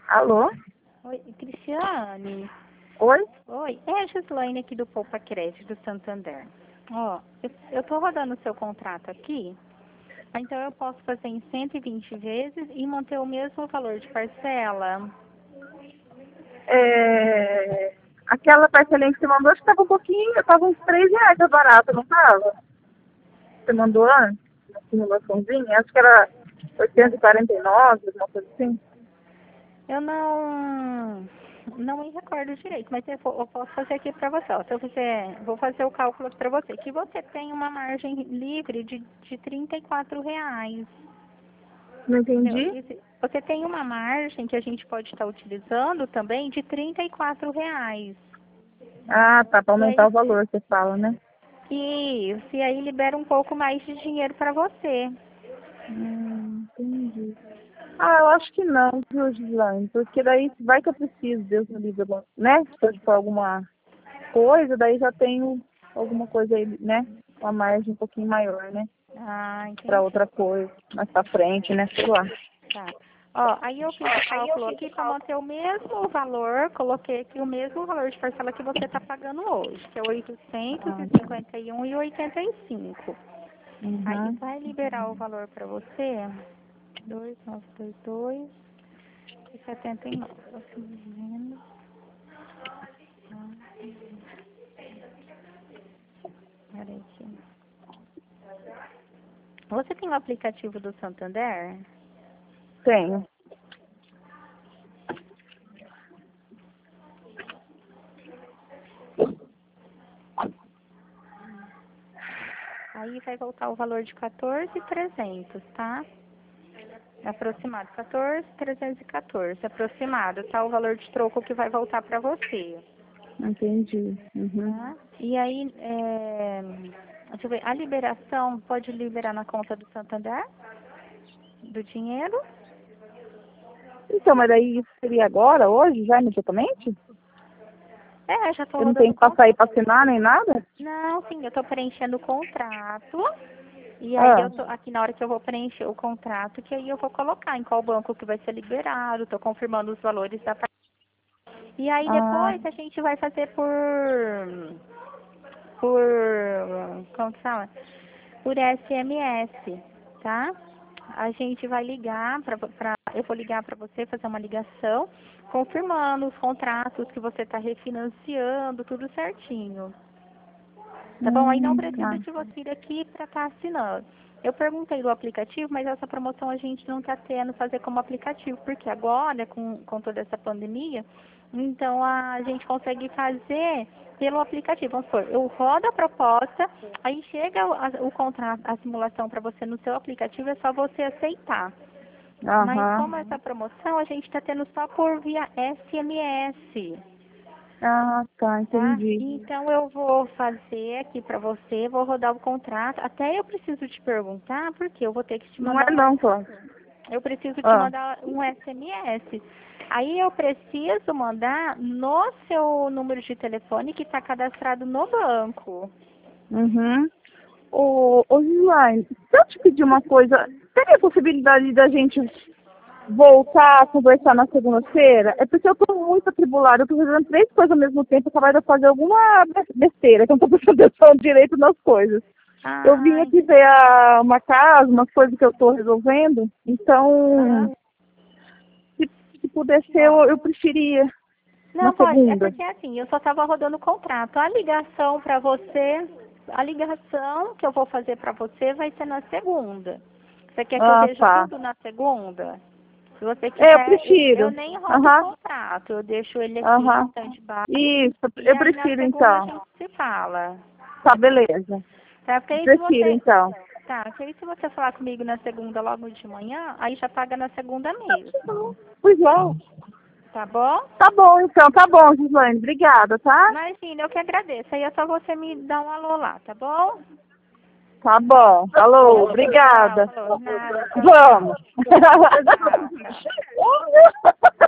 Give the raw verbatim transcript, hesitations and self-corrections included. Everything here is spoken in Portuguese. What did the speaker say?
Alô? Oi, Cristiane. Oi? Oi, é a Gislaine aqui do Poupa Crédito do Santander. Ó, eu, eu tô rodando o seu contrato aqui, então eu posso fazer em cento e vinte vezes e manter o mesmo valor de parcela. É... Aquela parcelinha que você mandou, acho que estava um pouquinho, estava uns três reais mais barato, não estava? Você mandou antes, uma simulaçãozinha, acho que era oitocentos e quarenta e nove, alguma coisa assim. Eu não, não me recordo direito, mas eu, vou- eu posso fazer aqui para você. Ó. Se eu fizer, vou fazer o cálculo aqui para você, que você tem uma margem livre de, de trinta e quatro reais. Não Entendeu? entendi? Esse- Você tem uma margem que a gente pode estar utilizando também de trinta e quatro reais. Ah, tá, para E aumentar o aí, valor, você fala, né? isso, e aí libera um pouco mais de dinheiro para você. Hum, entendi. Ah, eu acho que não, viu, Gislaine? Porque daí vai que eu preciso, Deus me livre, né? Se eu for alguma coisa, daí já tenho alguma coisa aí, né? Uma margem um pouquinho maior, né? Ah, Pra entendi. outra coisa, mais pra frente, né? Sei lá. Tá. Ó, aí eu fiz o cálculo aqui para manter o mesmo valor, coloquei aqui o mesmo valor de parcela que você está pagando hoje, que é oitocentos Ah, e tá. cinquenta e um e oitenta e cinco. Aí Uhum. vai liberar o valor para você, dois nove dois dois e setenta e nove. Assim, menos. Peraí aqui. Você tem o aplicativo do Santander? Tenho. Aí vai voltar o valor de quatorze mil e trezentos, tá? Aproximado, quatorze mil trezentos e quatorze, aproximado, tá? O valor de troco que vai voltar para você, Entendi. Uhum. tá? E aí, é... deixa eu ver, a liberação pode liberar na conta do Santander, do dinheiro? Então, mas daí isso seria agora, hoje, já imediatamente? É, já tô Eu não rodando tenho o que passar aí contrato. pra assinar nem nada? Não, sim, eu tô preenchendo o contrato. E aí Ah, eu tô aqui na hora que eu vou preencher o contrato, que aí eu vou colocar em qual banco que vai ser liberado, tô confirmando os valores da. E aí ah, depois a gente vai fazer por por como que fala? Por S M S, tá? A gente vai ligar para pra eu vou ligar para você, fazer uma ligação, confirmando os contratos que você está refinanciando, tudo certinho. Tá bom? Aí não hum, precisa ah, de você ir aqui para estar assinando. Eu perguntei do aplicativo, mas essa promoção a gente não está tendo fazer como aplicativo, porque agora, com, com toda essa pandemia, então a gente consegue fazer pelo aplicativo. Vamos supor, eu rodo a proposta, aí chega o, a, o contrato, a simulação para você no seu aplicativo, é só você aceitar. Mas aham, como essa promoção, a gente está tendo só por via S M S. ah, tá, Tá? entendi. Então eu vou fazer aqui para você, vou rodar o contrato. Até eu preciso te perguntar, porque eu vou ter que te Não é mandar um não, S- Cláudio. eu preciso te Ah, mandar um S M S. Aí eu preciso mandar no seu número de telefone que está cadastrado no banco. uhum. Ô, ô, Gislaine, se eu te pedir uma coisa, teria a possibilidade da gente voltar a conversar na segunda-feira? É porque eu tô muito atribulada, eu tô fazendo três coisas ao mesmo tempo, capaz de eu fazer alguma besteira, que eu não tô prestando atenção direito nas coisas. Eu vim Ai, aqui ver a, uma casa, umas coisas que eu tô resolvendo, então, aham. se, se puder ser, eu, eu preferia na Não, pode. É segunda. porque assim, eu só estava rodando o contrato. A ligação para você, a ligação que eu vou fazer para você vai ser na segunda. Você quer que eu Ah, veja tá. tudo na segunda? Se você É, eu quiser, eu prefiro. nem rodo o Aham, contrato. Eu deixo ele aqui em aham. stand-by. Isso, E eu aí na prefiro segunda a então. gente se fala. Tá, beleza. Tá? Porque aí se Prefiro você. então. Tá, porque aí se você falar comigo na segunda logo de manhã, aí já paga na segunda mesmo. Pois é. Tá bom? Tá bom, então, tá bom, Gislaine. Obrigada, tá? Imagina, eu que agradeço. Aí é só você me dar um alô lá, tá bom? Tá bom. Falou, Falou, tchau. obrigada. Falou, nada, tchau, tchau. Vamos. Tchau, tchau.